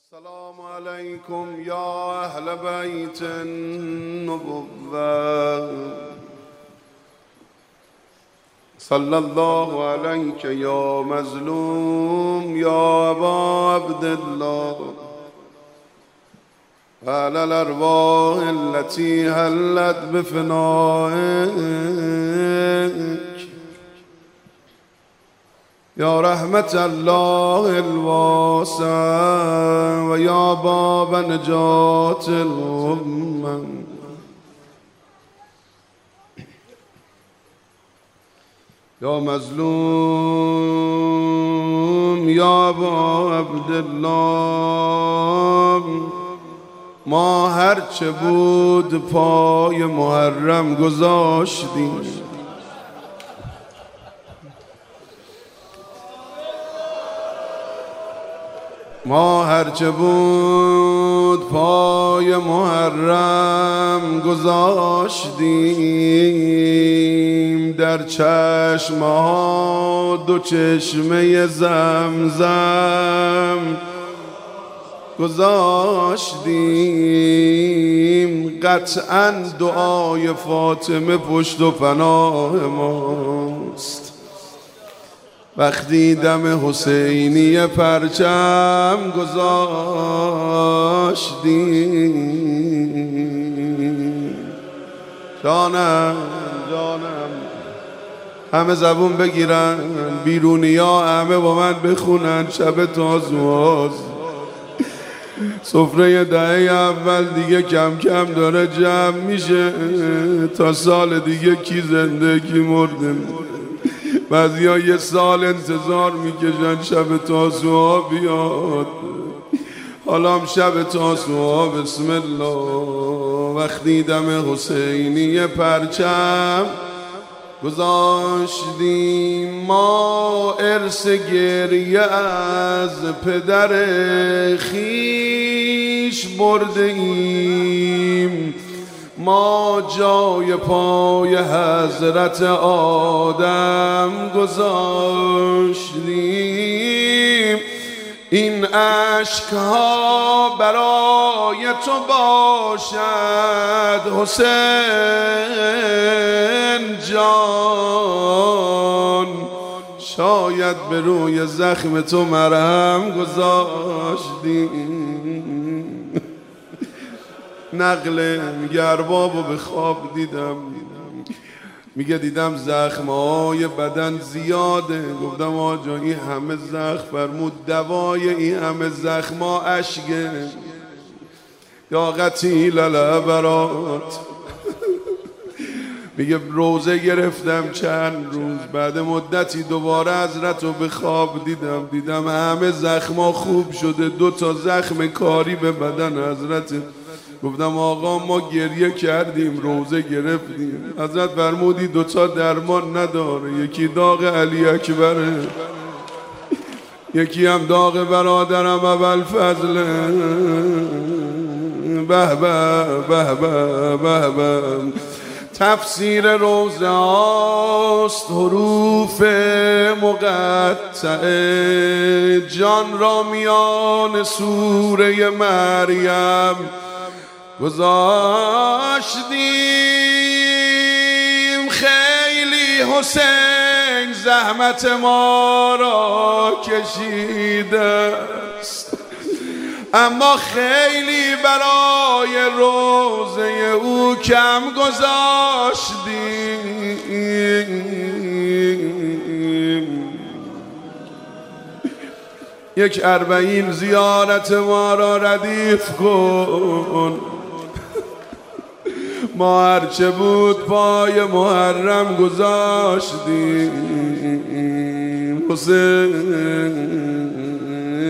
السلام عليكم يا أهل بيت النبوة صلى الله عليك يا مظلوم يا أبا عبد الله وعلى الأرواح التي هلت بفنائك يا رحمة الله الواسع ويا باب نجاة الأمة يا مظلوم يا أبا عبد الله ما هرچه بود پای محرم گذاشتیم ما هرچه بود پای محرم گذاشتیم در چشمها دو چشمه زمزم گذاشتیم قطعاً دعای فاطمه پشت و پناه ماست وقتی دم حسینی پرچم گذاشتیم جانم همه زبون بگیرن بیرونی ها همه با من بخونن شب تازواز سفره دهه اول دیگه کم کم داره جمع میشه تا سال دیگه کی زنده کی مرده بعضی‌ها یه سال انتظار میکشن شب تاسوعا بیاد حالا هم شب تاسوعا بسم الله وقتی دم حسینی پرچم گذاشتیم ما ارث گریه از پدر خیش برده ایم ما جای پای حضرت آدم گذاشتیم این اشکها برای تو باشد حسین جان شاید به روی زخم تو مرهم گذاشتیم نقل میگه اربابو به خواب دیدم میگه دیدم زخمهای بدن زیاده گفتم آجا این همه زخم فرمود دوای این همه زخما اشکه یا قتیل العبرات میگه روزه گرفتم چند روز بعد مدتی دوباره حضرت رو به خواب دیدم همه زخما خوب شده 2 تا زخم کاری به بدن حضرت گفتم آقا ما گریه کردیم روزه گرفتیم حضرت فرمودی 2 تا درمان نداره یکی داغ علی اکبره یکی هم داغ برادرم ابوالفضل به به به به به به تفسیر روزه هاست حروف مقطعه جان را میان سوره مریم گذاشتیم خیلی حسین زحمت ما را کشیده است اما خیلی برای روزه او کم گذاشتیم یک 40 زیارت ما را ردیف کن ما هرچه بود پای محرم گذاشتیم حسین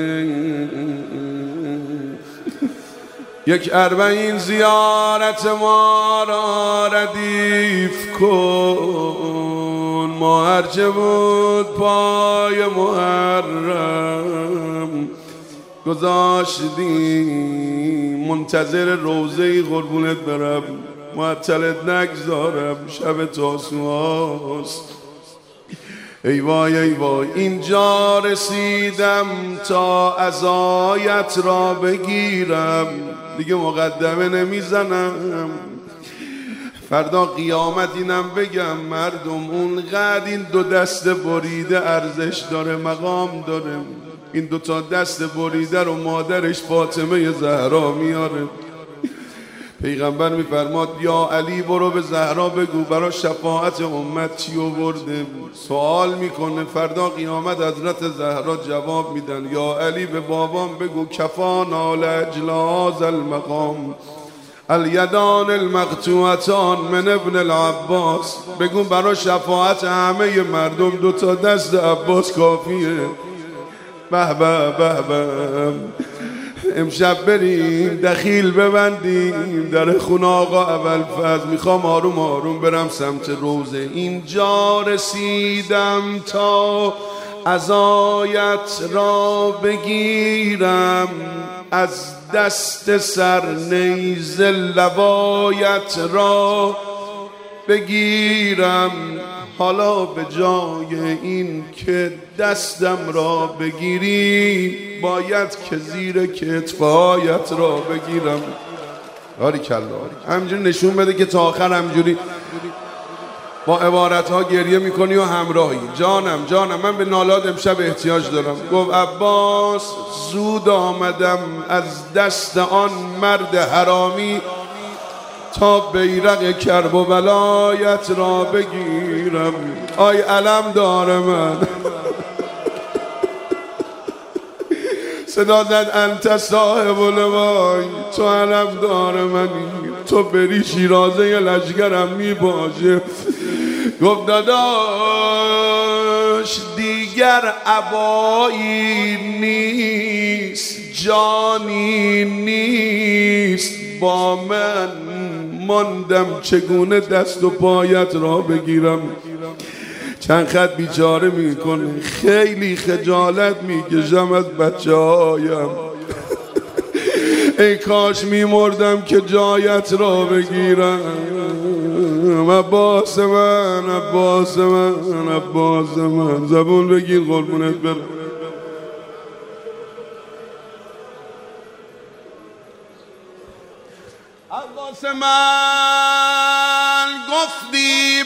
یک 40 زیارت ما را ردیف کن ما هرچه بود پای محرم گذاشتیم منتظر روزه قربونت برم معطلت نگذارم شب تاسوعاست ای وای ای وای اینجا رسیدم تا عزایت را بگیرم، دیگه مقدمه نمیزنم. فردا قیامت اینم بگم مردم اونقدر این دو دست بریده ارزش داره، مقام داره. این دو تا دست بریده رو مادرش فاطمه زهرا میاره. پیغمبر میفرماد یا علی برو به زهرا بگو برای شفاعت امت چی آورده. سوال میکنه فردا قیامت حضرت زهرا جواب میدن یا علی به بابام بگو کفانا لاجل المقام الیدان المقطوعتان من ابن العباس. بگو برای شفاعت همه مردم دو تا دست عباس کافیه. به به به به. امشب بریم دخیل ببندیم در خونه آقا ابوالفضل. میخوام آروم آروم برم سمت روزه. اینجا رسیدم تا عزایت را بگیرم، از دست سر نیزه لوایت را بگیرم. حالا به جای این که دستم را بگیری باید که زیر کتفایت را بگیرم. آری کلا همینجوری نشون بده که تا آخر همینجوری با عبارت ها گریه میکنی و همراهی. جانم جانم من به نالات امشب احتیاج دارم. گفت عباس زود آمدم از دست آن مرد حرامی تا بیرق کرب و بلایت را بگیرم. آی علم داره من صدا زد انت صاحب الوای، تو علم داره منی، تو بری شیرازه لشگرم می باشه. گفت داداش دیگر عبایی نیست، جانی نیست، با من ماندم چگونه دست و پایت را بگیرم. چند خط بیچاره میکنه، خیلی خجالت میکشم از بچه هایم. ای کاش میمردم که جایت را بگیرم. عباس من عباس من عباس من. زبون بگیر قربونت برم. عباس من گفتی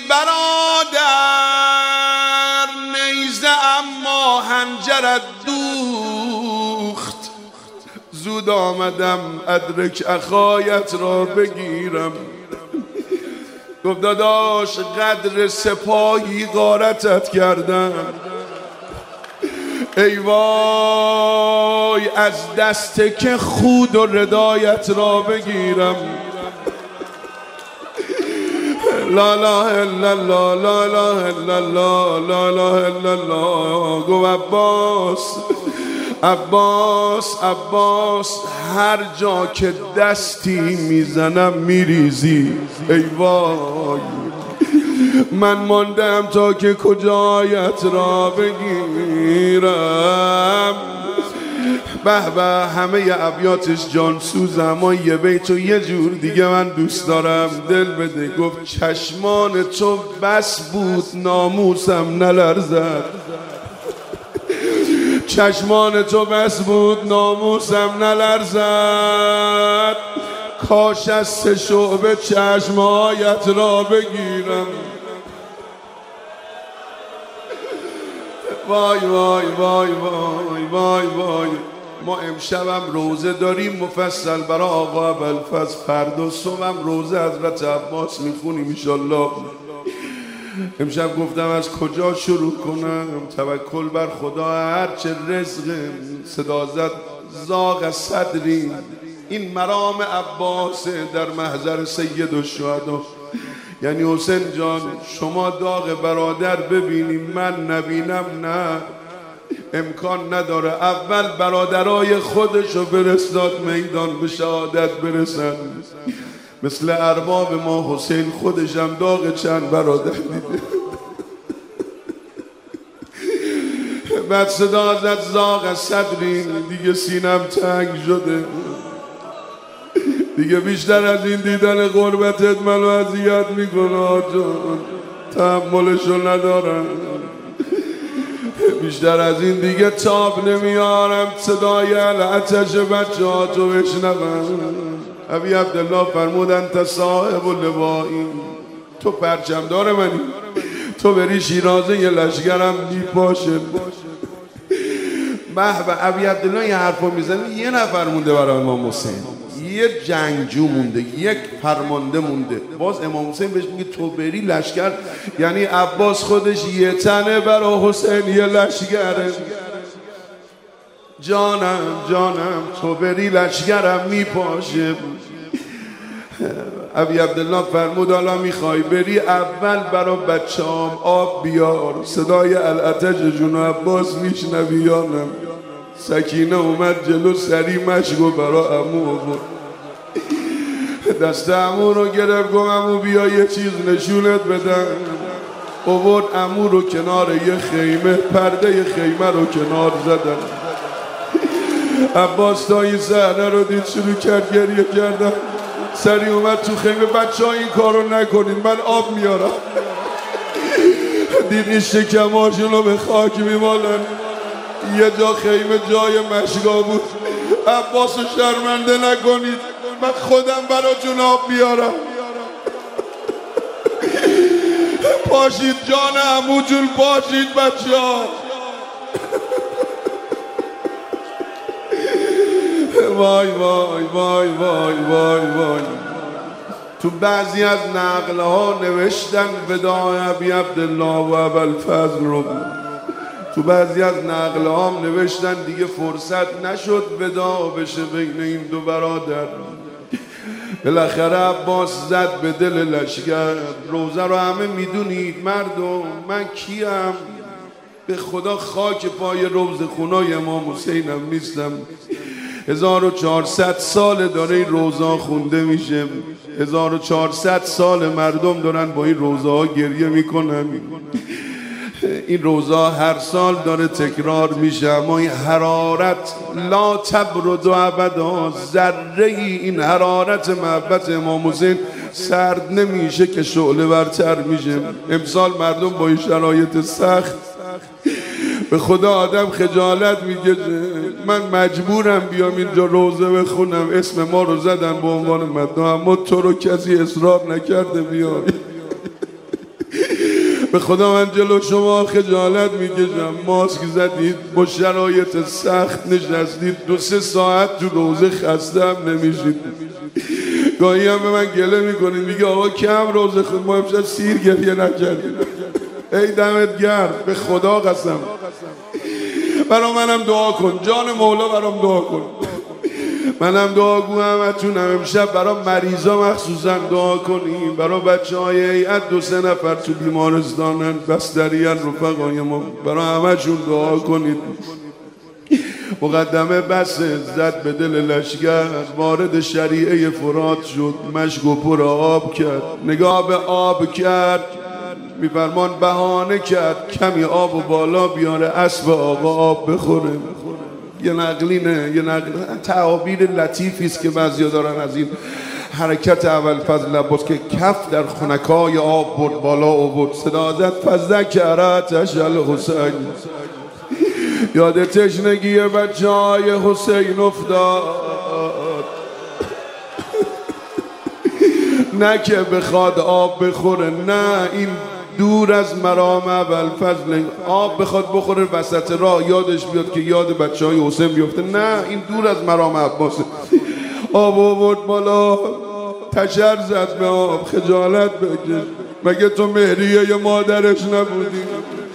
برادر نیزه اما هنجرت دوخت، زود آمدم ادرک اخایت را بگیرم. گفت داداش قدر سپاهی غارتت کردم، ای وای از دست که خود و ردایت را بگیرم. لا لا الا الله لا لا الا الله لا لا الا الله. گو عباس عباس عباس هر جا که دستی میزنم میریزی. ای وای من ماندم تا که کجایت را بگیرم. به به همه ابیاتش جانسوز، اما یه بیت و یه جور دیگه من دوست دارم. دل بده. گفت چشمان تو بس بود ناموسم نلرزد، چشمان تو بس بود ناموسم نلرزد، کاش از سه شعبه چشمایت را بگیرم. وای وای وای وای وای وای. ما امشبم روزه داریم مفصل برای آقا ابوالفضل. فردا صبحم روزه حضرت عباس میخونیم انشالله. امشب گفتم از کجا شروع کنم. توکل بر خدا هرچه رزق. صدا زد زاغ صدری. این مرام عباس در محضر سید الشهدا. یعنی حسین جان شما داغ برادر ببینیم من نبینم نه امکان نداره. اول برادرای خودشو فرستاد میدان به شهادت برسن. مثل ارباب ما حسین خودشم داغ چند برادر دیده. بعد صدا زد زاغ صدری. دیگه سینم تنگ شده، دیگه بیشتر از این دیدن غربتت منو اذیت میکنه جان، تحملشو ندارم. بیشتر از این دیگه تاب نمیارم صدای العطش بچه ها تو بشنوم. ابی عبدالله فرمودن تا صاحب اللوایی، تو پرچم داره منی، تو بری شیرازه یه لشگرم میپاشه. به ابی عبدالله یه حرفا میزنه. یه نفر مونده برای امام حسین، یه جنگجو مونده، یک فرمانده مونده. باز امام حسین بهش میگه تو بری لشکر، یعنی عباس خودش یه تنه برای حسین یه لشگره. جانم جانم تو بری لشگرم میپاشه. ابی عبدالله فرمود حالا میخوای بری اول برا بچه‌ام آب بیار. صدای العطش جون عباس میشنوی یانم. سکینه اومد جلو سری مشگو برا عمو آورد. دست عمو رو گرفت گفت عمو بیا یه چیز نشونت بدم. آورد عمو رو کنار یه خیمه، پرده خیمه رو کنار زدن. عباس تا این صحنه رو دید شروع کرد گریه کردن. سری اومد تو خیمه بچه ها این کار رو نکنین من آب میارم. دید این شکماشون رو به خاک میمالن. یه جا خیمه جای مشگا بود. عباس رو شرمنده نکنید من خودم براتون آب بیارم. پاشید جان عمو جون پاشید بچه ها. وای وای وای وای وای وای. تو بعضی از نقله ها نوشتن وداع ابی عبدالله و ابوالفضل رو. تو بعضی از نقله ها نوشتن دیگه فرصت نشد وداع بشه بین این دو برادر. بالاخره عباس زد به دل لشگر. روزه رو همه میدونید مردم، من کیم؟ به خدا خاک پای روزه خونای امام حسینم نیستم. 1400 سال داره این روزه خونده میشه. 1400 سال مردم دارن با این روزه ها گریه میکنن. این روزه هر سال داره تکرار میشه، اما این حرارت لا تبرد ابدا. ذره این حرارت محبت امام حسین سرد نمیشه که شعله ورتر میشه. امسال مردم با این شرایط سخت به خدا آدم خجالت میگه. من مجبورم بیام اینجا روزه بخونم. اسم ما رو زدن به عنوان مدعو، اما تو رو کسی اصرار نکرده بیای. به خدا من جلو شما خجالت میکشم. ماسک زدید با شرایط سخت نشستید 2-3 ساعت تو روزه خسته هم نمیشید. گاهی هم به من گله میکنید میگه آقا کم روزه خود ما امشب سیر گریه نکردیم. ای دمت گرم به خدا قسم. برا منم دعا کن جان مولا، برام دعا کن. منم دعاگو همتونم امشب برا مریضا مخصوصا دعا کنیم. برا بچه های هیئت 2-3 نفر تو بیمارستانن بستریان رفقای ما، برا همشون دعا کنید. مقدمه بس زد به دل لشگر. وارد شریعه فرات شد. مشک پر آب کرد. نگاه به آب کرد. میفرمان بهانه کرد کمی آب و بالا بیاره اسب آقا آب بخوره. یه نقلینه، یه نقل تعابیر لطیفی است که بعضیا دارن از این حرکت ابوالفضل عباس که کف در خنکای آب برد بالا آورد. صدا زد فذکرتش الحسین. یاد تشنگی بچه‌های حسین افتاد. نه که بخواد آب بخوره، نه این دور از مرام ابوالفضل. آب بخواد بخوره وسط راه یادش بیاد که یاد بچه های حسین بیفته، نه این دور از مرام عباسه. آب آورد بالا، تشر زد به آب. خجالت بکش، مگه تو مهریه ی مادرش نبودی؟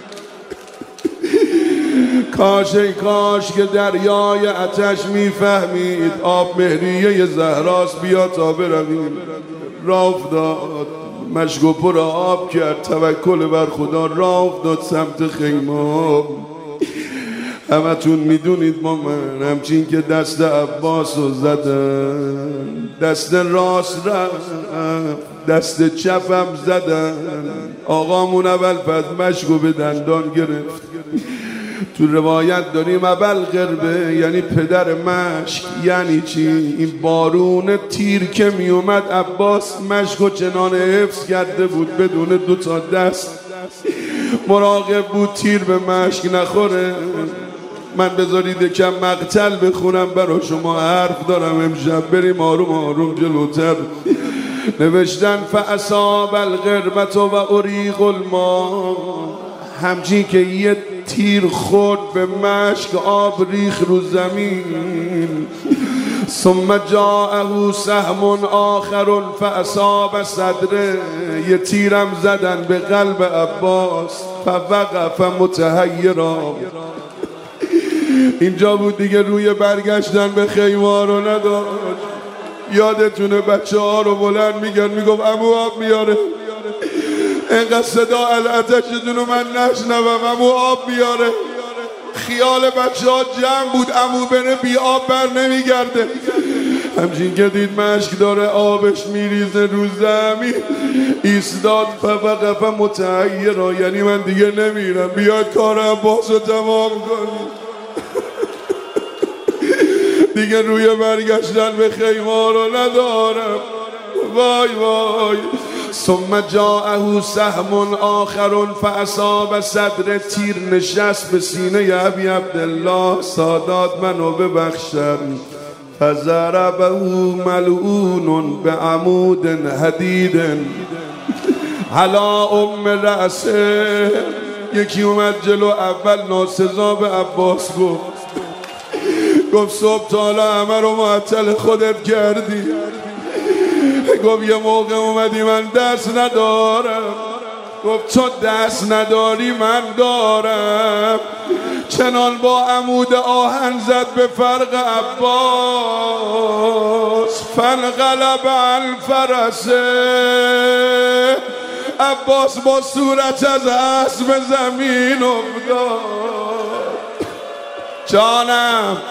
کاش ای کاش که دریای آتش میفهمید آب مهریه زهراست، بیا تا برویم. راه افتاد، مشک پر آب کرد، توکل بر خدا، راه افتاد سمت خیمه. همتون میدونید با من همچین که دست عباس رو زدن، دست راست رفت، دست چپم زدن. آقامون ابوالفضل مشکو به دندان گرفت. تو روایت داریم ابوالقربه یعنی پدر مشک. یعنی چی؟ این بارون تیر که می اومد عباس مشکو چنان حفظ کرده بود بدون 2 تا دست مراقب بود تیر به مشک نخوره. من بذارید یکم مقتل بخونم برا شما، حرف دارم امشب، بریم آروم آروم جلوتر. نوشتن فاصاب القربة و اریق الماء، همچین که یه تیر خورد به مشک، آب ریخ رو زمین. ثم جاءه سهم آخر فاصاب صدره، یه تیرم زدن به قلب عباس، فوقف متحیرا. اینجا بود دیگه روی برگشتن به خیمه رو نداشت. یادتونه بچه ها رو بلند میگن میگفت عمو آب میاره، اینقدر صدا الاتشتون رو من نشنوم، عمو آب میاره. خیال بچه ها جمع بود عمو بره بی آب بر نمیگرده. همچین که دید مشک داره آبش میریزه رو زمین، ایستاد فوقف متحیرا، یعنی من دیگه نمیرم، بیاد کار عباس رو تمام کنیم. دیگه روی برگشتن به خیمه رو ندارم. وای وای. ثم جاءه سهم آخر فاصاب صدر، تیر نشست به سینه ابی عبدالله. سادات منو ببخشن. فضربه ملعون بعمود حدید علی رأسه. یکی اومد جلو، اول ناسزا به عباس گفت صبح تا حالا همه رو معطل خودت کردی. گفت یه موقع اومدی من دست ندارم. گفت تو دست نداری من دارم. چنان با عمود آهن زد به فرق عباس، فانقلب عن فرسه. عباس با صورت از اسب زمین افتاد. جانم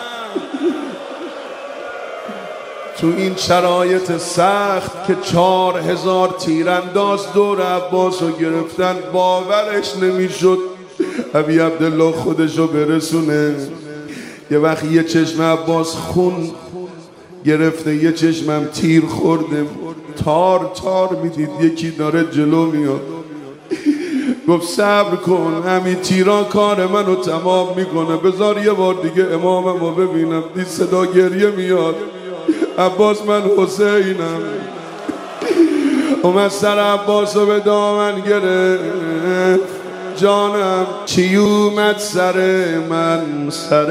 تو این شرایط سخت که 4000 تیرانداز دور عباس رو گرفتن، باورش نمیشد ابی عبدالله خودشو برسونه. یه وقت یه چشم عباس خون گرفته، یه چشمم تیر خورده، تار تار میدید یکی داره جلو میاد. گفت صبر کن، همین تیرا کار منو تمام میکنه، بذار یه بار دیگه امامم رو ببینم. دید صدا گریه میاد. عباس من حسینم. اومد سر عباس رو به دامن گرفت. جانم چی اومد سر من، سر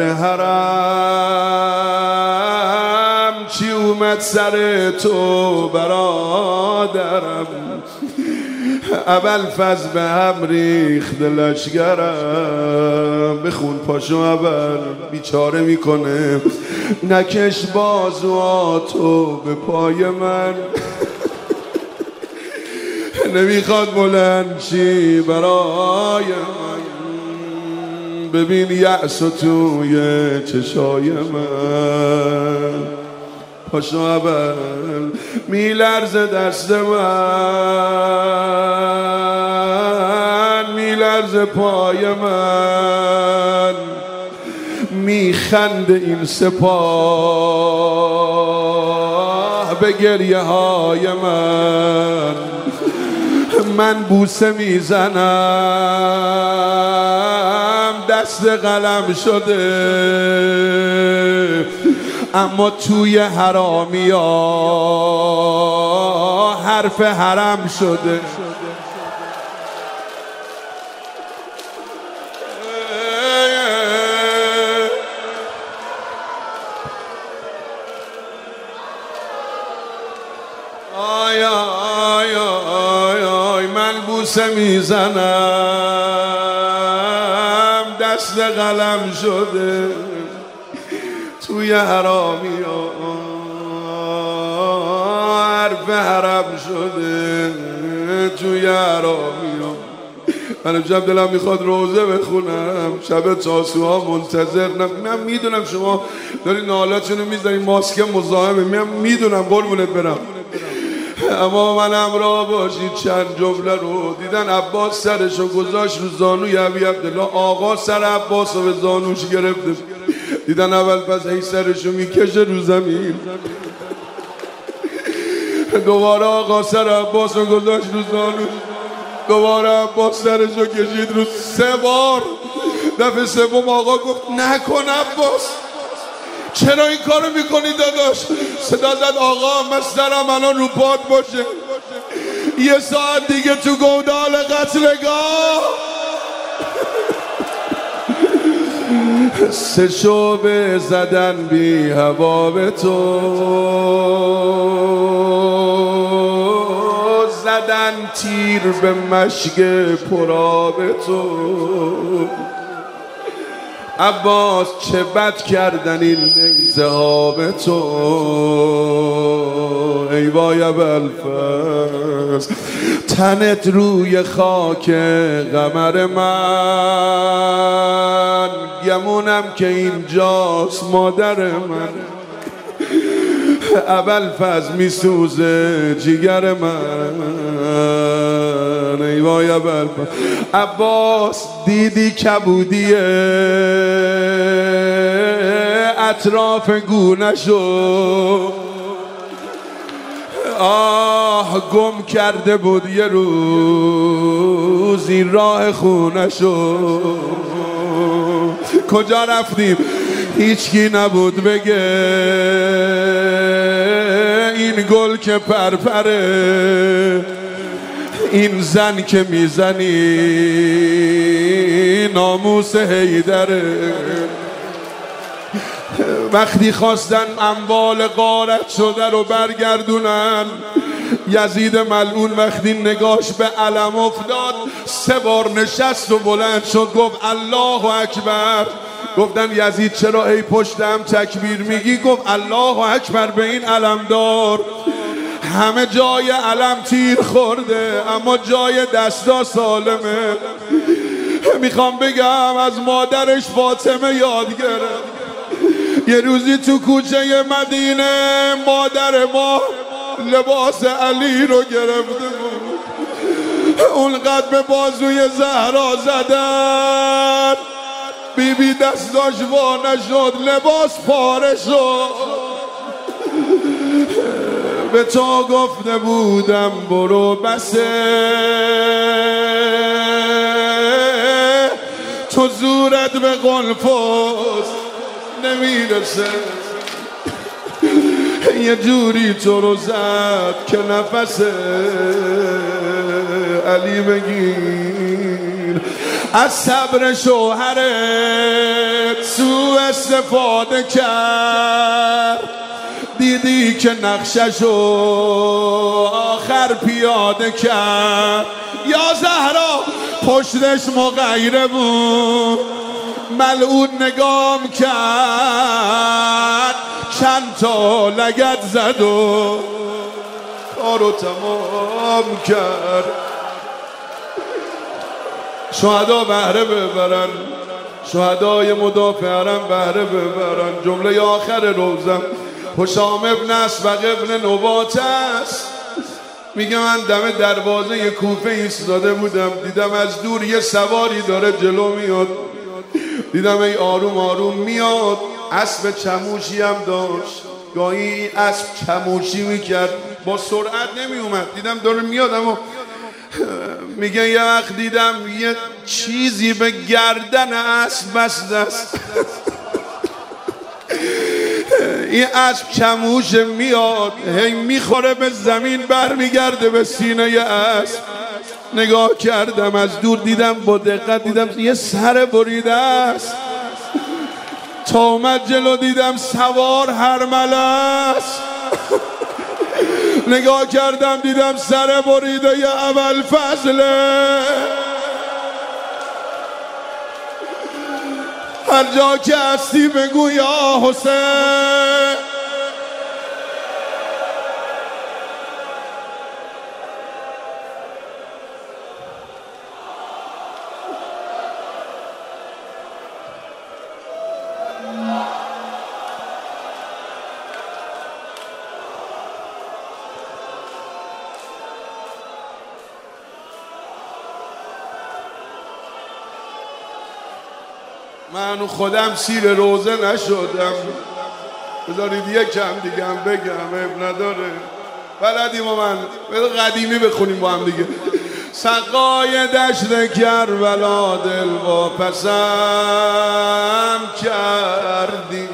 حرم چی اومد سر تو برادرم. اول فز به هم ریخت لشگرم. بخون پاشو اول بیچاره میکنه. نکش بازواتو به پای من. نمیخواد بلند چی برای من. ببین یأس و توی چشای من. پاشو اول میلرزه دست من، میلرزه پای من، میخنده این سپاه به گریه های من. من بوسه میزنم دست قلم شده، اما توی حرامی ها حرف حرم شده. آی آی آی آی من بوسه میزنم دست قلم شده توی حرامی ها حرف حرم شده توی حرامی ها. من امشب دلم میخواد روزه بخونم، شب تاسوها منتظرم. میدونم شما داری نالاتونو میذاری ماسک مزاحمه، میدونم قربونت برم، اما من همراه باشید. چند جمله رو دیدن عباس سرشو گذاشت رو زانوی ابی عبدالله. آقا سر عباس رو به زانوش گرفته. دیدن اول پس هی سرشو میکشه رو زمین. دوباره آقا سر عباس رو گذاشت رو زانوش. دوباره عباس سرشو کشید رو 3 بار. دفعه 3 آقا گفت نکن عباس، چرا این کارو میکنی داداش؟ صدا زد آقا من سرم الان رو پات باشه، 1 ساعت دیگه تو گودال قتلگاه 3 شعبه زدن بی هوا به تو، زدن تیر به مشک پرآب تو. عباس چه بد کردن این نیزه ها به تو، ای وای ابوالفضل تنت روی خاک قمر من، گمونم که اینجاست مادر من. ابوالفضل میسوزه جیگر من، ای وای ابوالفضل. عباس دیدی کبودی اطراف گونه‌شو، گم کرده بود یه روز این راه خونه‌شو. کجا رفتیم هیچکی نبود بگه این گل که پرپره، این زن که میزنی ناموس حیدره. وقتی خواستن اموال غارت شده رو برگردونن، یزید ملعون وقتی نگاش به علم افتاد 3 بار نشست و بلند شد گفت الله اکبر. گفتن یزید چرا ای پشتم تکبیر میگی؟ گفت الله اکبر به این علمدار همه جای علم تیر خورده اما جای دستا سالمه. میخوام بگم از مادرش فاطمه یاد گرفت. یه روزی تو کوچه مدینه مادر ما لباس علی رو گرفته بود، اونقدر به بازوی زهرا زدن بیبی دستاش وا نشد، لباس پاره شد. به تو گفته بودم برو بسه، تو زورت به قلفوس نمیرسه. یه جوری تو رو زد که نفس علی بگیر. از صبر شوهرت سوء استفاده کرد، دیدی که نقششو آخر پیاده کرد. یا زهرا پشتش مغیره بود، ملعون نگام کرد، چند تا لگد زد و کارو تمام کرد. شهدا بهره ببرن، شهدای مدافع حرم بهره ببرن. جمله آخر روزم حشام ابن اسبق ابن نبات است. میگه من دم دروازه کوفه ایستاده بودم، دیدم از دور یه سواری داره جلو میاد، دیدم ای آروم آروم میاد. اسب چموشی هم داشت، گاهی اسب چموشی میکرد، با سرعت نمیومد. دیدم داره میاد اما میگه یه وقت دیدم یه چیزی به گردن اسب بسته است. این اسب چموش میاد هی میخوره به زمین، برمیگرده به سینه اسب. نگاه کردم از دور، دیدم با دقت دیدم یه سر بریده است. تا اومد جلو دیدم سوار هرمله است. نگاه کردم دیدم سر بریده ی ابوالفضله. هر جا که هستی بگو یا حسین. من خودم سیر روزه نشدم، بذارید یک کم دیگه هم بگم، اب نداره. بلدیم و من قدیمی بخونیم با هم دیگه. سقای دشت کربلا دل با پسم کردی،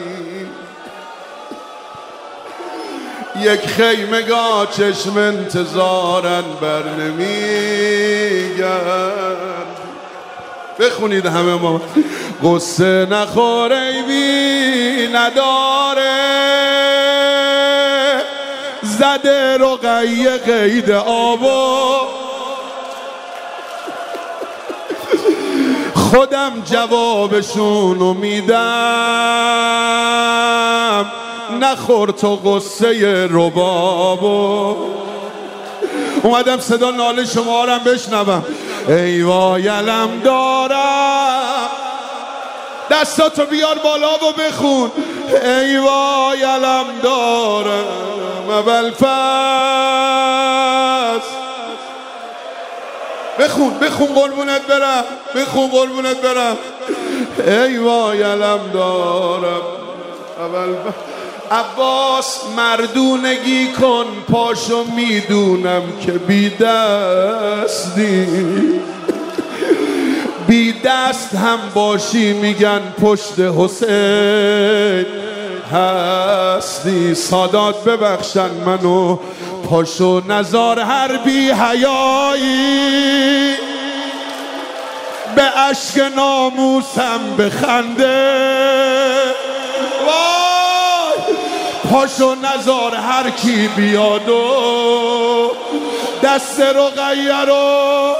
یک خیمگاه چشم انتظارن بر نمیگرد. بخونید همه ما. قصه نخور ای بی نداره، زده رقیه قید آبا، خودم جوابشونو میدم، نخور تو قصه ربابو. اومدم صدا ناله شما رو بشنوم. ای وای علم دارم، دستاتو بیار بالا و بخون. ای وای علم دارم اول فصل. بخون قربونت برم، بخون قربونت برم. ای وای علم دارم اول فصل. عباس مردونگی کن پاشو، میدونم که بی دستی، بی دست هم باشی میگن پشت حسین هستی. سادات ببخشن منو، پاشو نزار هر بی حیایی، به اشک ناموسم بخنده. پاشو نزار هر کی بیاد و دست رقیه رو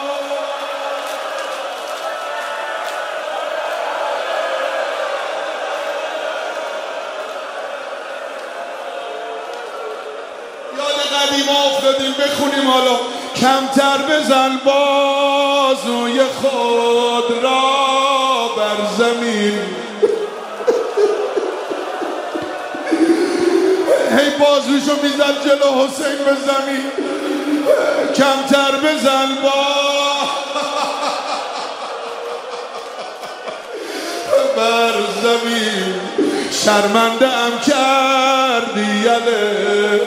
یاد قدیم افتادیم. بخونیم حالا. کمتر بزن بازوی خود را بر زمین، هی بازوشو میزد جلو حسین به زمین. کمتر بزن بر زمین، شرمنده ام کردی یله.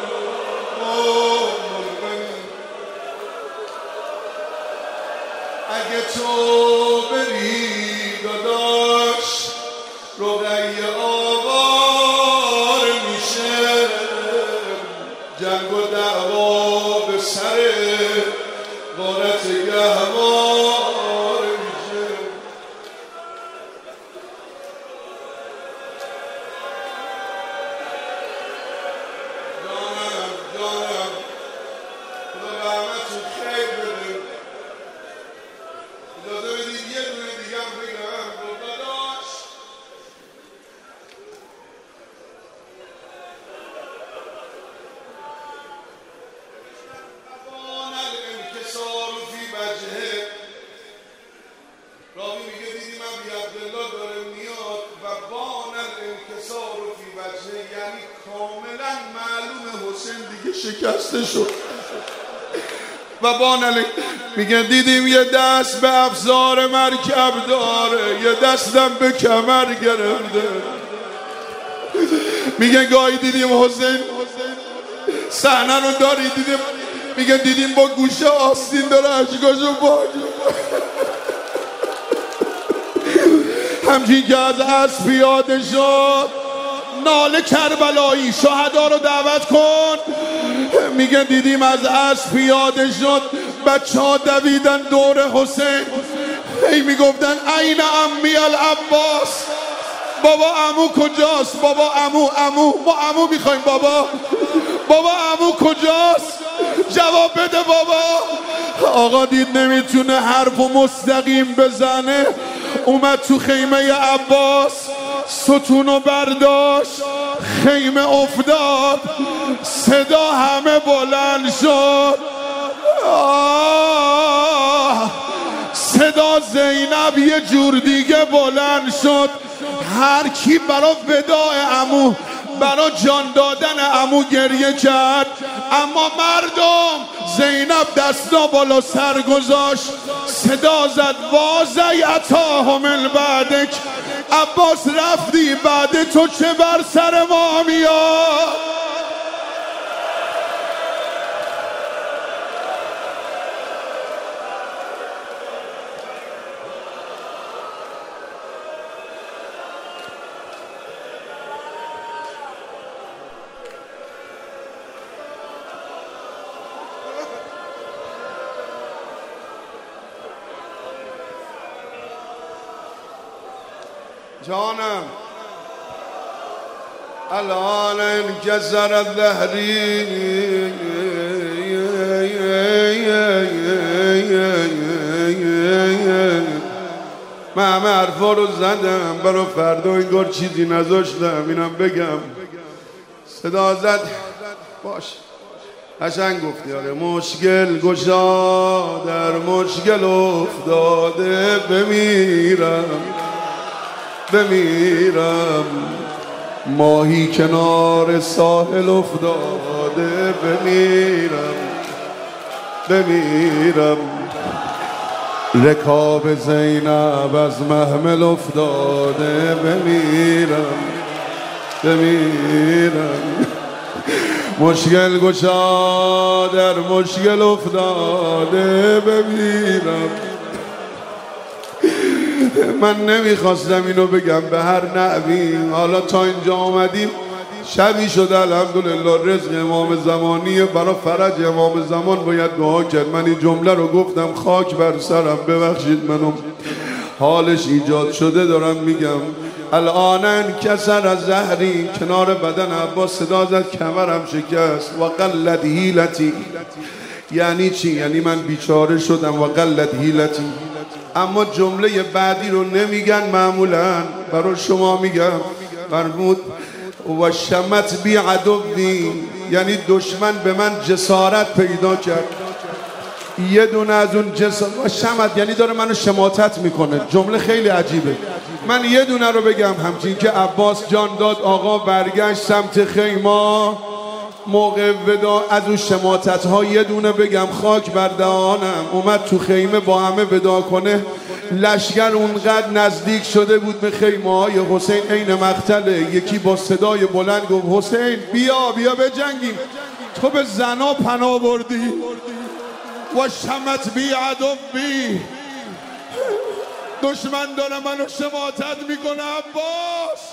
اگه تو بری داداش رقیه آوار میشه، جنگ و دعوا به سر غارت گهوار میشه. جانم خدا رحمتون خیر بده. اجازه بدید یه دونه دیگه هم بگم. داداش ابان الانکسار فی وجهه، راوی میگه دیدیم ابی عبدالله داره میاد و بان الانکسار فی وجهه، یعنی کاملا معلوم حسین دیگه شکسته شد. و بان میگه دیدیم یه دست به افزار مرکب داره، یه دستم به کمر گرفته. میگه گاهی دیدیم حسین صحنه رو داری دیدیم، میگه دیدیم با گوشه آستین داره اشکاشو باج. همچین که از اسب پیاده شد ناله کربلایی شهدا رو دعوت کن. میگه دیدیم از اسب پیاده شد، بچه ها دویدن دور حسین، هی میگفتن این امی العباس، بابا عمو کجاست؟ بابا عمو ما عمو میخوایم. بابا عمو کجاست؟ جواب بده بابا. آقا دید نمیتونه حرف و مستقیم بزنه، اومد تو خیمه عباس، ستونو برداشت، خیمه افتاد، صدا همه بلند شد. صدا زینب یه جور دیگه بلند شد. هر کی برا وداع عمو، برا جان دادن عمو گریه کرد. اما مردم، زینب دستا بالا سر گذاشت، صدا زد وازی عطاهم من بعدک، عباس رفتی بعد تو چه بر سر ما میاد؟ جانم الان انکسر ظهری من همه حرفا رو زدم برای فردا انگار چیزی نذاشتم اینم بگم صدا زد باش قشنگ گفتی آره مشکل گشا در مشکل افتاده بمیرم ماهی کنار ساحل افتاده بمیرم رکاب زینب از محمل افتاده بمیرم مشکل گشا در مشکل افتاده بمیرم من نمیخواستم اینو بگم به هر نحوی حالا تا اینجا آمدیم شبی شده الحمدلله رزق امام زمانیه برای فرج امام زمان باید دعا کرد من این جمله رو گفتم خاک بر سرم ببخشید منم حالش ایجاد شده دارم میگم الان انکسر از ظهری کنار بدن عباس صدا زد کمرم شکست و قلت حیلتی یعنی چی؟ یعنی من بیچاره شدم و قلت حیلتی اما جمله بعدی رو نمیگن معمولا برای شما میگم فرمود و شمت بی عدوی یعنی دشمن به من جسارت پیدا کرد یه دونه از اون و شمت یعنی داره منو شماتت میکنه جمله خیلی عجیبه من یه دونه رو بگم همچین که عباس جان داد آقا برگشت سمت خیمه موقع ودا از اون شماتت ها یه دونه بگم خاک بر دهانم اومد تو خیمه با همه ودا کنه لشگر اونقدر نزدیک شده بود به خیمه های حسین عین مقتله یکی با صدای بلند گفت حسین بیا بجنگیم تو به زنا پناه بردی و شمت بی عدوی دشمن داره منو شماتت میکنه عباس